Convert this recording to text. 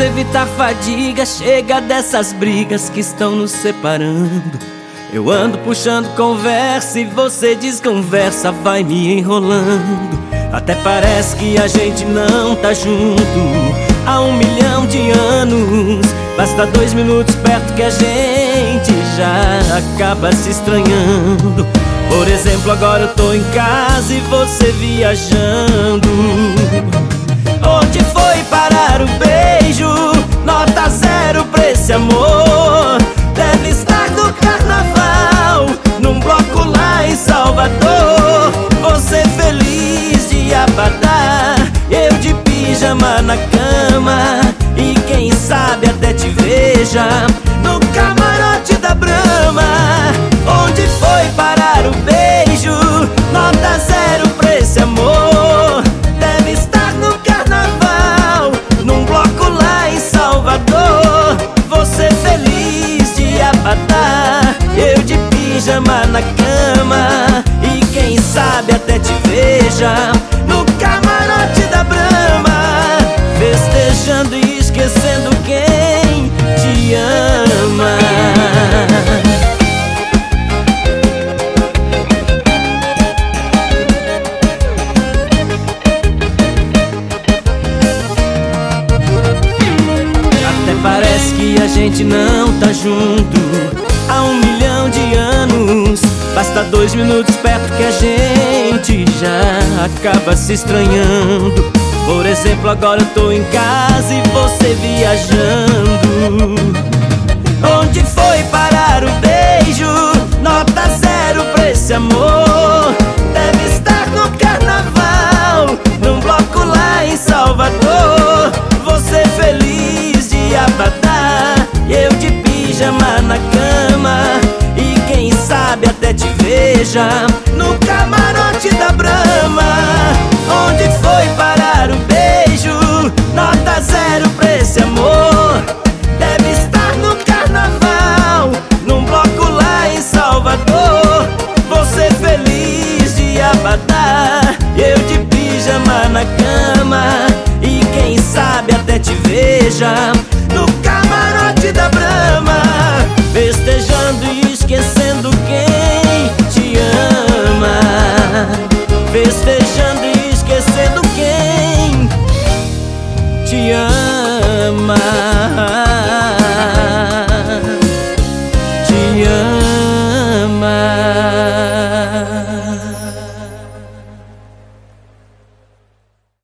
evitar fadiga, chega dessas brigas que estão nos separando. Eu ando puxando conversa e você desconversa, vai me enrolando. Até parece que a gente não tá junto há 1 milhão de anos. Basta 2 minutos perto que a gente já acaba se estranhando. Por exemplo, agora eu tô em casa e você viajando. Onde foi parar o beijo? Nota 0 pra esse amor. Deve estar no carnaval, num bloco lá em Salvador. Você feliz de abadá, eu de pijama na cama. E quem sabe até te veja no camarote da Brahma. Onde foi parar o beijo? Nota 0 pra esse amor. Deve estar no carnaval, num bloco lá em Salvador. Você feliz de abadá, eu de pijama na cama. E quem sabe até te veja no camarote da Brahma, festejando e esquecendo quem te ama. Até parece que a gente não tá junto há 1 milhão de anos. Basta 2 minutos perto que a gente já acaba se estranhando. Por exemplo, agora eu tô em casa e você viajando. Onde foi parar o beijo? Nota 0 pra esse amor. Deve estar no carnaval, num bloco lá em Salvador. Você feliz de abadá, eu de pijama na cama. E quem sabe até te veja no camarote da Brahma. Onde foi parar o beijo? Nota 0 pra esse amor. Deve estar no carnaval, num bloco lá em Salvador. Você feliz de abadá, eu de pijama na cama. E quem sabe até te veja no camarote da Brahma, festejando e esquecendo quem te ama. Festejando e esquecendo quem te ama. Te ama.